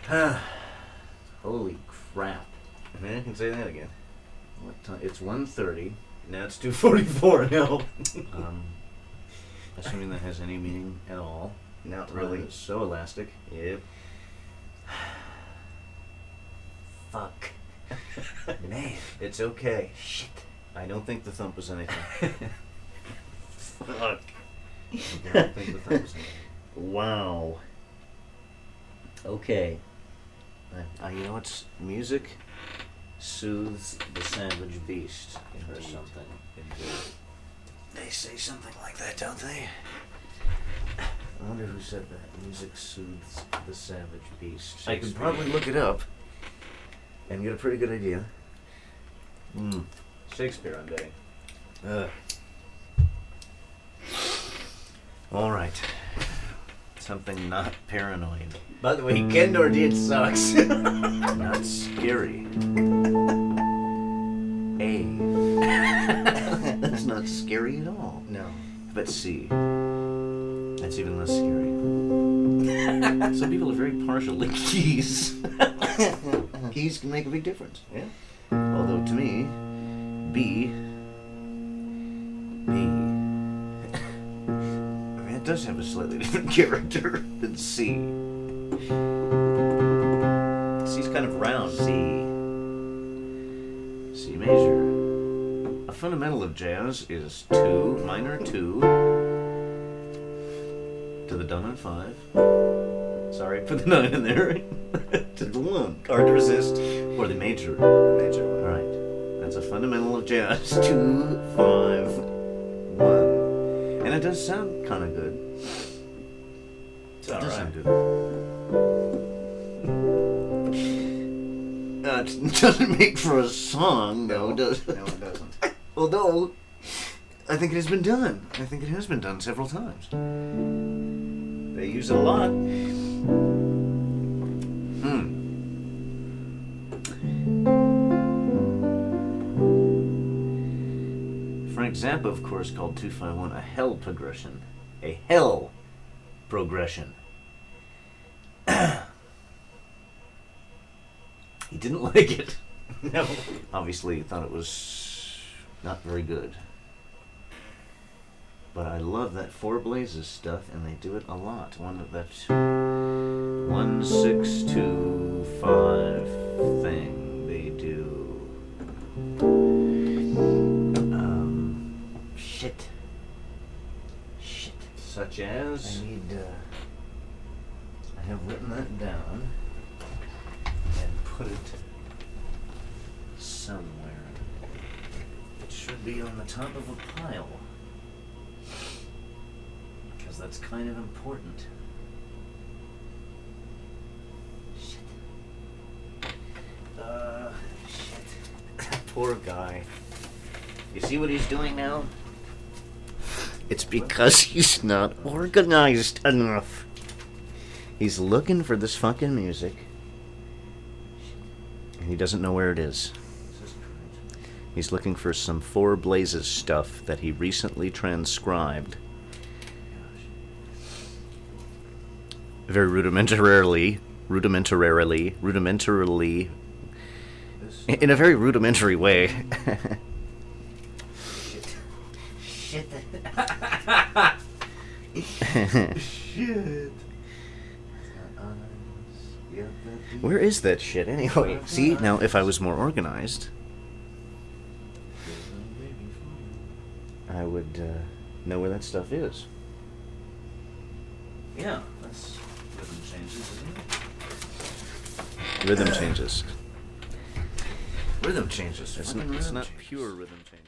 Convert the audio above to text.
Holy crap. I mean, I can say that again. What time? It's 1:30. Now it's 2:44 now. Assuming that has any meaning at all. Not Really, really. it's so elastic. Yep. Fuck. Man. It's okay. Shit. I don't think the thump was anything. Fuck. I don't think the thump was anything. Wow. Okay. You know what's music soothes the savage beast or Indeed. something. Indeed. They say something like that, don't they? I wonder who said that. Music soothes the savage beast. I could probably look it up and get a pretty good idea. Shakespeare, I'm betting. All right. Something not paranoid. By the way, Ken Nordine sucks. Not scary. A. That's not scary at all. No. But C. That's even less scary. Some people are very partial to keys. Keys can make a big difference. Yeah. Although to me, B. I mean, it does have a slightly different character than C. C's kind of round. C major. A fundamental of jazz is 2, minor 2, to the dominant 5. Sorry, put the 9 in there. To the 1. Hard to resist. Or the major. Major one. Alright. That's a fundamental of jazz. 2, 5, 1. And it does sound kind of good. It's It does alright. sound good. It doesn't make for a song, though, does it? No, it doesn't. Although, I think it has been done. I think it has been done several times. They use it a lot. Frank Zappa, of course, called 251 a hell progression. A hell progression. He didn't like it. No. Obviously, he thought it was not very good. But I love that Four Blazes stuff, and they do it a lot. 1625 thing they do. Shit. Such as? I have written that down and put it somewhere. It should be on the top of a pile. Because that's kind of important. Shit. That poor guy. You see what he's doing now? It's because he's not organized enough. He's looking for this fucking music. And he doesn't know where it is. He's looking for some Four Blazes stuff that he recently transcribed. Very rudimentarily, in a very rudimentary way. Shit. Where is that shit anyway? See, now if I was more organized, I would know where that stuff is. Yeah, that's rhythm changes, isn't it? Rhythm changes. Rhythm changes. It's Fucking not rhythm not changes. pure rhythm changes.